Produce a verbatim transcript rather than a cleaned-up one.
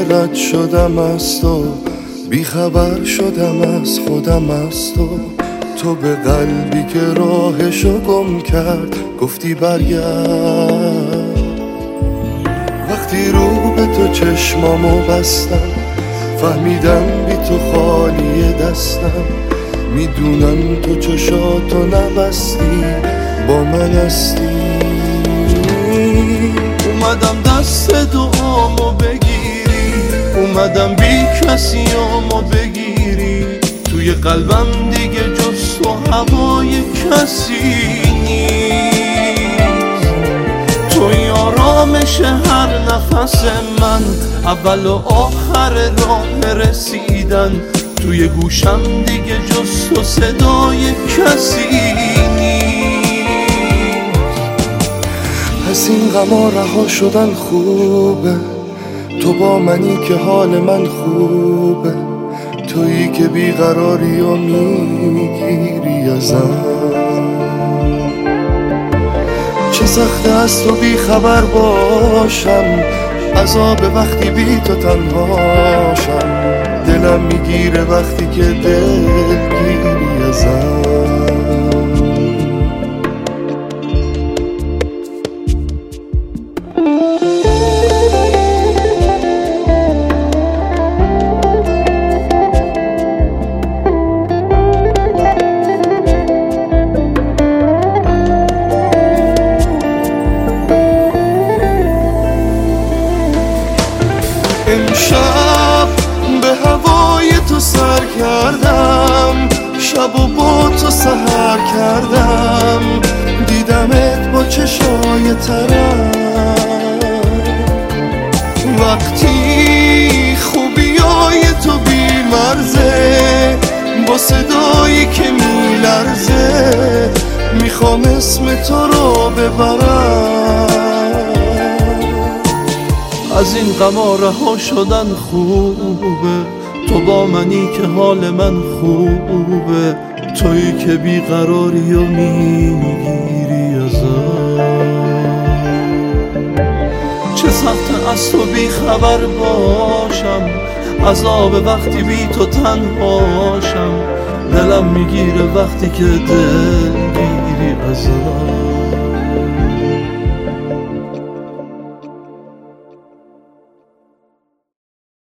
رد شدم از تو، بیخبر شدم از خودم از تو. تو به قلبی که راهشو گم کرد گفتی برگرد. وقتی رو به تو چشمامو بستم فهمیدم بی تو خالی دستم. میدونم تو چشاتو نبستی با من هستی. اومدم دست دعامو بگیری، اومدم بی کسی آمو بگیری. توی قلبم دیگه جز تو هوای کسی نیست. توی آرامش هر نفس من، اول و آخر راه رسیدن. توی گوشم دیگه جز تو صدای کسی نیست. پس این غما رها شدن خوبه، تو با منی که حال من خوبه. تویی که بیقراری و میگیری ازم. چه سخته از تو بی خبر باشم، عذاب وقتی بی تو تنهاشم. دلم میگیره وقتی که دلگیری ازم. امشب به هوای تو سر کردم، شب و با تو سحر کردم. دیدمت با چشای ترم، وقتی خوبیای تو بی مرزه، با صدایی که می لرزه. میخوام اسم تو رو ببرم. از این غما رها شدن خوبه، تو با منی که حال من خوبه. تویی که بیقراری و میگیری ازم. چه سخت از تو بیخبر باشم، عذاب وقتی بی تو تنهاشم. دلم میگیره وقتی که دل